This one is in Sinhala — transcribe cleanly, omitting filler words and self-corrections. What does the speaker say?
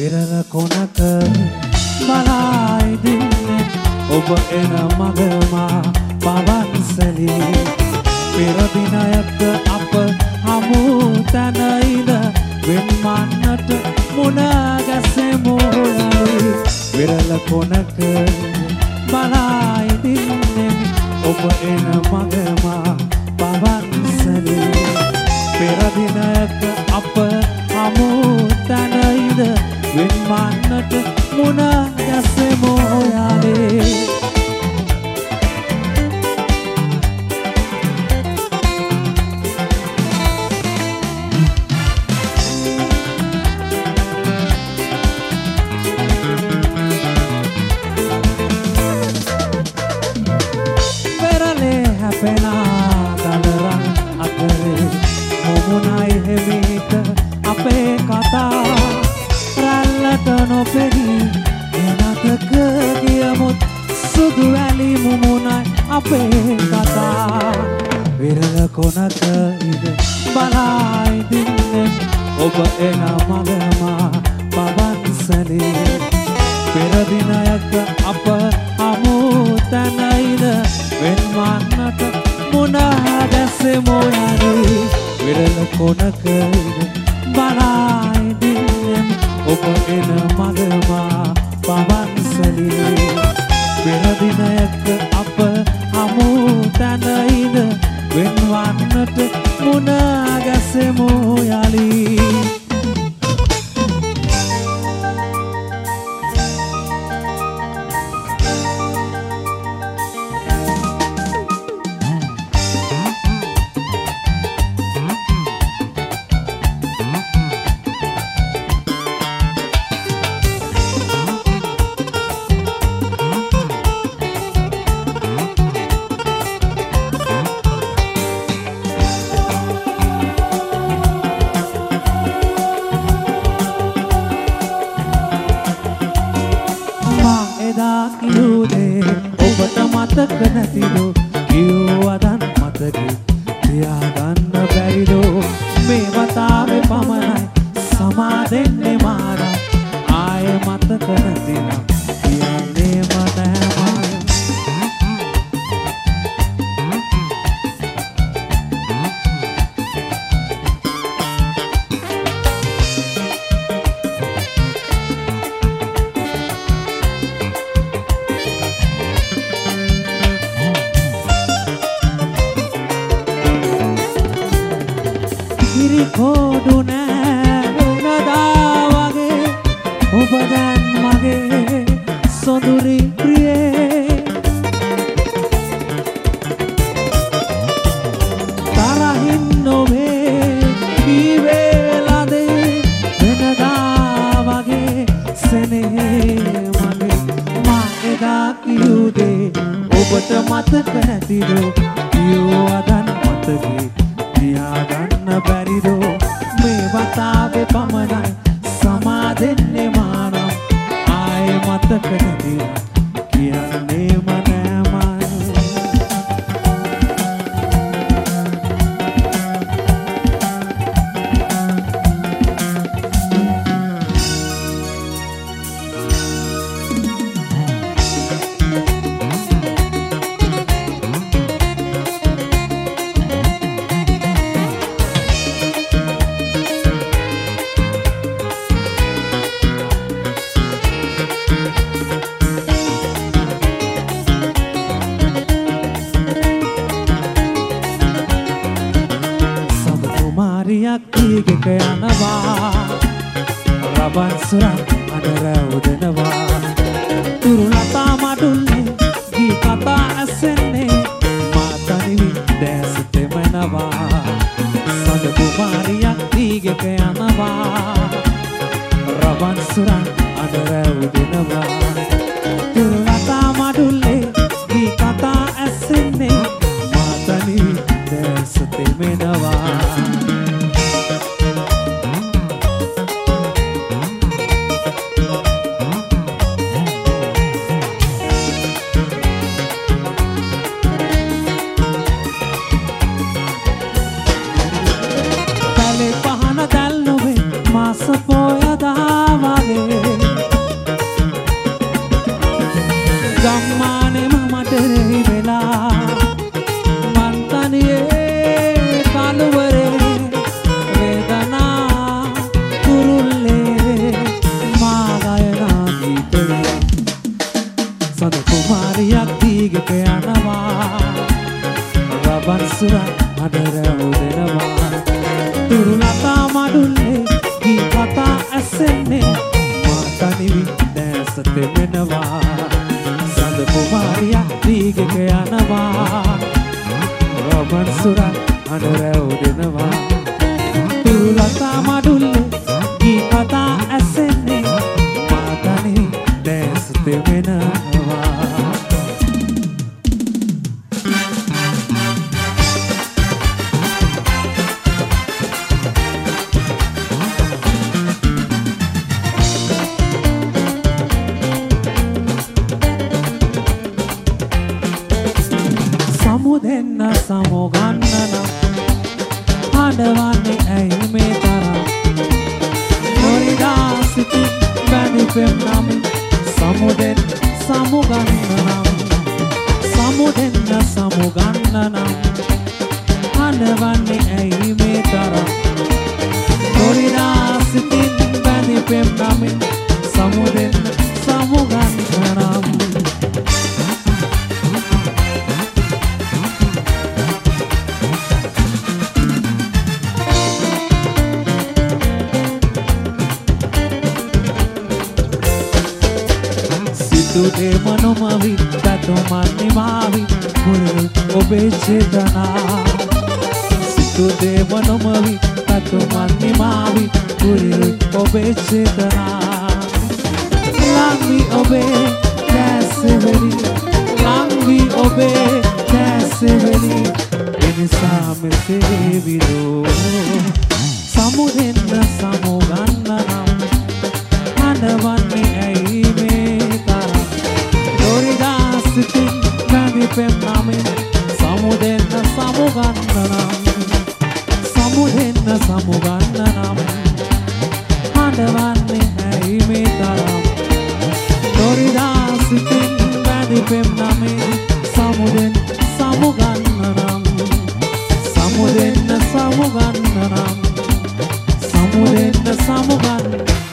විරල කොනක බලායි දින්නේ ඔබ එන මගමා පවන්සලී පෙර දිනයක අප හමු තැනයිද වෙන්වන්නට මුණ ගැසෙමු යලි විරල කොනක බලායි දින්නේ ඔබ එන මගමා පවන්සලී පෙර දිනයක අප හමු තැනයිද වෙන්වන්නට මුණ ගැසෙමු යලි අපේ කතා විරල කොනක ඉද බලායි දින්නේ ඔබ එන මගමා පවන්සලේ පෙර දිනයක අප හමු තැනයිද වෙන්වන්නට මුණ ගැසෙමු යලි විරල කොනක ඉද බලායි දින්නේ ඔබ එන මගමා පවන්සලේ පෙර දිනයක අප හමු තැනයිද වෙන්වන්නට මුණ ගැසෙමු යලි මතක නැතිදෝ කියෝ අදන් මතකේ තියාගන්න බැරිදෝ මේ වතාවේ පමණයි සමා දෙන්නේ මාරා ආය මතක නැතිනම් කියන්නේ මනෑමයි කොඩු නෑ වෙනදා වගේ ඔබ දැන් මගේ සොඳුරි ප්‍රියේ තරහින් නොවේ කීවේලදේ වෙනදා වගේ සෙනෙහේ මගේ මා එදා කිව්දේ ඔබට මතක නැතිදෝ කියෝ අදන් මතකේ තියාගන්න බැරිදෝ මේ වතාවේ පමණයි සමා දෙන්නේ මානම් ආය මතක නැතිව කියන්නේ මනෑමයි කීගෙක යනවා රබන් සුරක් අඩර උදෙනවා තුරුලතා මඩුල්ලේ ගී කතා ඇසෙන්නේ මාතනිවි දැස තෙමනවා සඳ කුමාරියක් කීගෙක යනවා රබන් සුරක් අඩර උදෙනවා තුරුලතා මඩුල්ලේ ගී කතා ඇසෙන්නේ මාතනිවි දැස තෙමනවා දෙමෙනවා සඳ කුමාරියා දීගක යනවා රබන් සුරා අඬරැව් දෙනවා තුරුලතා මඩුල්ලේ ගී කතා ඇසෙන්නේ මාතනේ දැස් දෙමෙනවා සමුදෙන්න සමුගන්නන හඬවන්නේ ඇයි මේ තරම් නොරිදා සිටි බැඳිපෙම් නම් සමුදෙන් සමුගන්නනම් සමුදෙන්න සමුගන්නනම් හඬවන්නේ ඇයි මේ තරම් නොරිදා සිටි බැඳිපෙම් නම් සමුදෙන් සමුගන්නනම් තුදේ මනෝමවි තතුමන්නි මාවි මුරු ඔබේ චේතනා සිතුදේ මනෝමවි තතුමන්නි මාවි මුරු ඔබේ චේතනා ලංවි ඔබේ දැසෙවි ලංවි ඔබේ දැසෙවි එනිසා මෙසේ විදෝ සමුදෙන්න සමුගන්නනම් හඬවන්නේ ඇයි සිතින් බැඳිපෙම් නමින් සමුදෙන්න සමුගන්නනම් සමුදෙන්න සමුගන්නනම් හඬවන්නේ ඇයි මේ තරම් නොරිදා සිතින් බැඳිපෙම් නමින් සමුදෙන්න සමුගන්නනම් සමුදෙන්න සමුගන්නනම් සමුදෙන්න සමුගන්න